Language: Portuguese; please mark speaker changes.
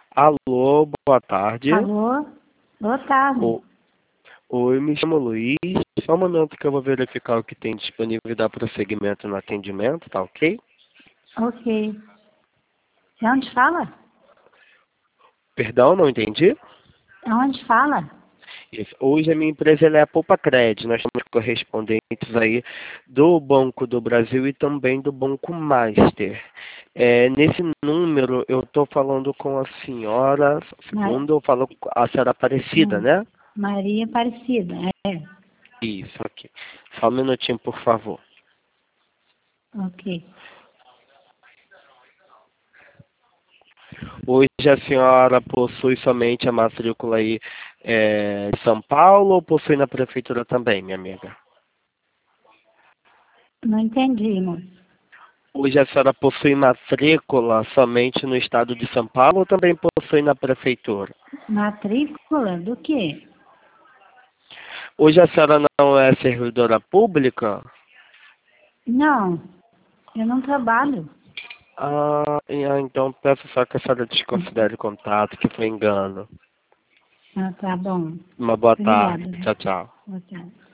Speaker 1: Alô, boa tarde.
Speaker 2: Alô? Boa tarde.
Speaker 1: Oi, me chamo Luiz. Só um momento que eu vou verificar o que tem disponível e dar prosseguimento no atendimento, tá ok?
Speaker 2: Ok. De onde fala?
Speaker 1: Perdão, não entendi?
Speaker 2: De onde fala?
Speaker 1: Isso. Hoje a minha empresa ela é a Poupa Cred. Nós temos correspondentes aí do Banco do Brasil e também do Banco Master. Nesse número eu estou falando com a senhora,
Speaker 2: Ma-
Speaker 1: segundo eu falo com a senhora Aparecida,
Speaker 2: hum,
Speaker 1: né?
Speaker 2: Maria Aparecida. É.
Speaker 1: Isso, ok. Só um minutinho, por favor.
Speaker 2: Ok.
Speaker 1: Hoje a senhora possui somente a matrícula aí de São Paulo ou possui na prefeitura também, minha amiga?
Speaker 2: Não entendi, moço.
Speaker 1: Hoje a senhora possui matrícula somente no estado de São Paulo ou também possui na prefeitura?
Speaker 2: Matrícula do quê?
Speaker 1: Hoje a senhora não é servidora pública?
Speaker 2: Não, eu não trabalho.
Speaker 1: Então peço só que a senhora desconsidere o contato, que foi engano.
Speaker 2: Ah, tá bom.
Speaker 1: Uma boa
Speaker 2: Obrigada.
Speaker 1: tarde. Tchau, tchau.
Speaker 2: Boa tarde.